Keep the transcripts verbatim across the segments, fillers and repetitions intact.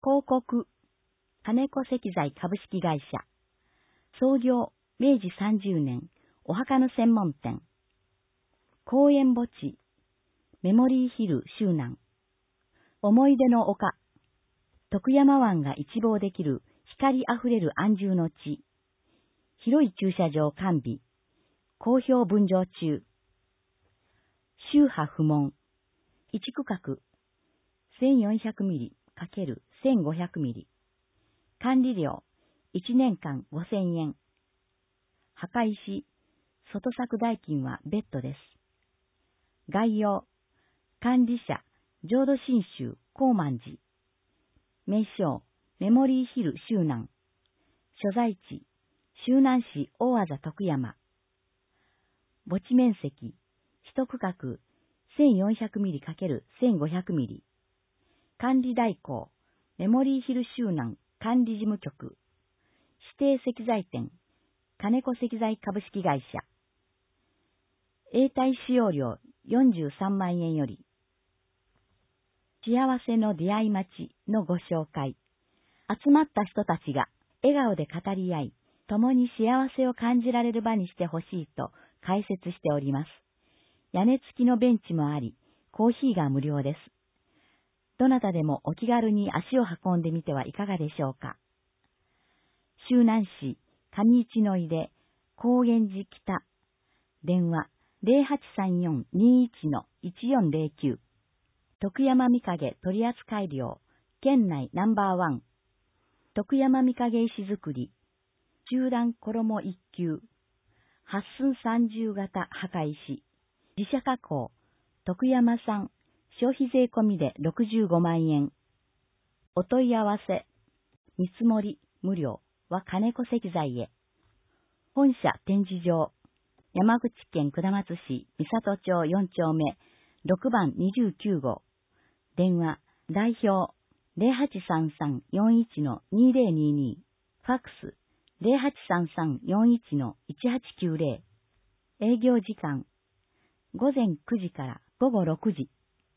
広告、金子石材株式会社。創業、めいじさんじゅうねん、お墓の専門店。公園墓地、メモリーヒル周南。思い出の丘、徳山湾が一望できる光あふれる安住の地。広い駐車場完備。好評分譲中。宗派不問。いち区画、せんよんひゃくミリ×せんごひゃくミリ。管理料、いちねんかんごせんえん。墓石、外作代金は別途です。概要、管理者、浄土真宗高万寺。名称、メモリーヒル周南。所在地、周南市大字徳山。墓地面積、一区画、せんよんひゃくミリ×せんごひゃくミリ。管理代行、メモリーヒル周南管理事務局。指定石材店、金子石材株式会社。永代使用料よんじゅうさんまんえんより。幸せの出会い町のご紹介。集まった人たちが笑顔で語り合い、共に幸せを感じられる場にしてほしいと解説しております。屋根付きのベンチもあり、コーヒーが無料です。どなたでもお気軽に足を運んでみてはいかがでしょうか。周南市上市の出高原寺北。電話 ゼロはちさんよんにいちのいちよんゼロきゅう。徳山御影取扱料、県内ナンバーワン。徳山御影石造り、中段衣一級。八寸三重型墓石。自社加工、徳山産、消費税込みでろくじゅうごまんえん。お問い合わせ、見積もり、無料は金子石材へ。本社展示場、山口県下松市三郷町よん丁目、ろくばんにじゅうきゅうごう。電話、代表、ゼロはちさんさんよんいちのにゼロにに。ファックス、ゼロはちさんさんよんいちのいちはちきゅうゼロ。営業時間、ごぜんくじからごごろくじ。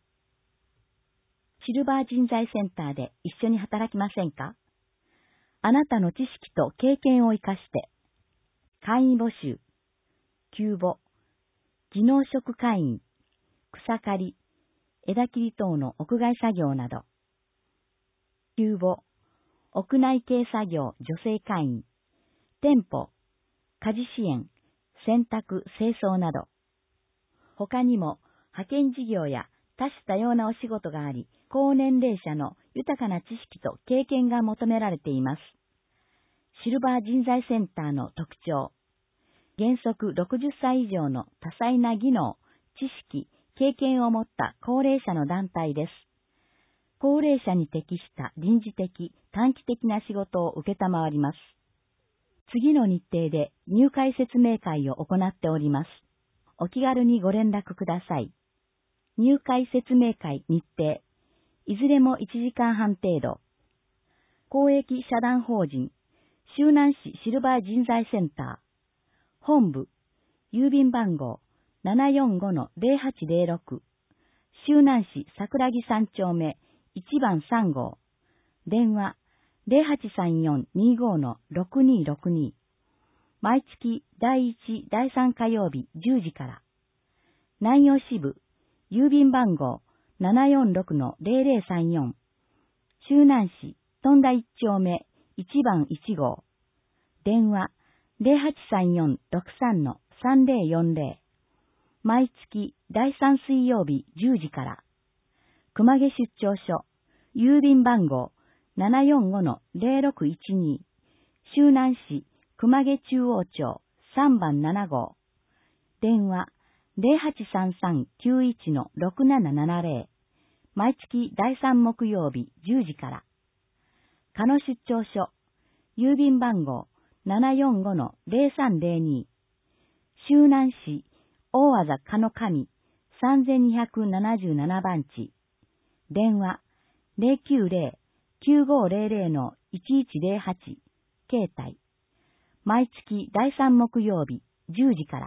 シルバー人材センターで一緒に働きませんか？あなたの知識と経験を生かして、会員募集、急募、技能職会員、草刈り、枝切り等の屋外作業など、急募、屋内系作業女性会員、店舗、家事支援、洗濯、清掃など、他にも派遣事業や多種多様なお仕事があり、高年齢者の豊かな知識と経験が求められています。シルバー人材センターの特徴。原則ろくじゅっさい以上の多彩な技能、知識、経験を持った高齢者の団体です。高齢者に適した臨時的、短期的な仕事を受けたまわります。次の日程で入会説明会を行っております。お気軽にご連絡ください。入会説明会日程。いずれもいちじかんはん程度。公益社団法人、周南市シルバー人材センター。本部、郵便番号 ななよんごのゼロはちゼロろく。周南市桜木三丁目いちばんさんごう。電話、ゼロはちさんよんにごのろくにろくに。毎月だいいち、だいさん火曜日じゅうじから。南陽支部、郵便番号 ななよんろくのゼロゼロさんよん。周南市富田一丁目いちばんいちごう。電話、ゼロはちさんよんろくさんのさんゼロよんゼロ。毎月だいさん水曜日じゅうじから。熊毛出張所、郵便番号 ななよんごのゼロろくいちに。周南市熊毛中央町さんばんななごう。電話、ゼロはちさんさんきゅういちのろくななななゼロ。毎月だいさん木曜日じゅうじから。加野出張所、郵便番号 ななよんごのゼロさんゼロに。周南市大字加野上さんになななな番地。電話 ゼロきゅうゼロ きゅうごゼロゼロのいちいちゼロはち。携帯。毎月だいさん木曜日じゅうじから。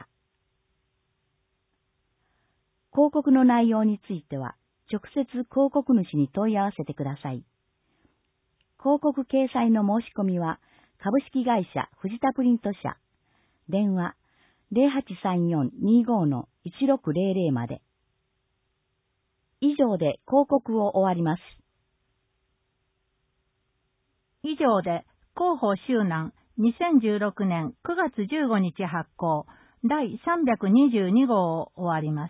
広告の内容については、直接広告主に問い合わせてください。 広告掲載の申し込みは、株式会社藤田プリント社、電話 ゼロはちさんよんにーご のいちろくゼロゼロまで。以上で広告を終わります。 以上で広報周南にせんじゅうろくねんくがつじゅうごにち発行だいさんびゃくにじゅうにごうを終わります。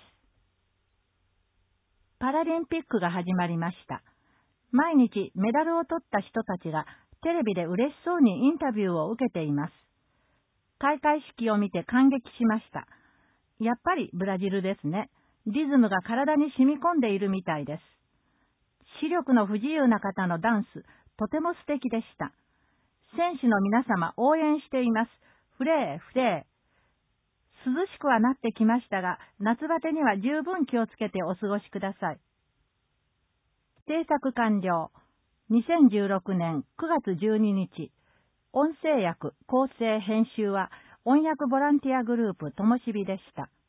パラリンピックが始まりました。毎日メダルを取った人たちがテレビで嬉しそうにインタビューを受けています。開会式を見て感激しました。やっぱりブラジルですね。リズムが体に染み込んでいるみたいです。視力の不自由な方のダンス、とても素敵でした。選手の皆様応援しています。フレー、フレー。涼しくはなってきましたが、夏バテには十分気をつけてお過ごしください。制作完了。にせんじゅうろくねんくがつじゅうににち。音声訳、構成、編集は音訳ボランティアグループともしびでした。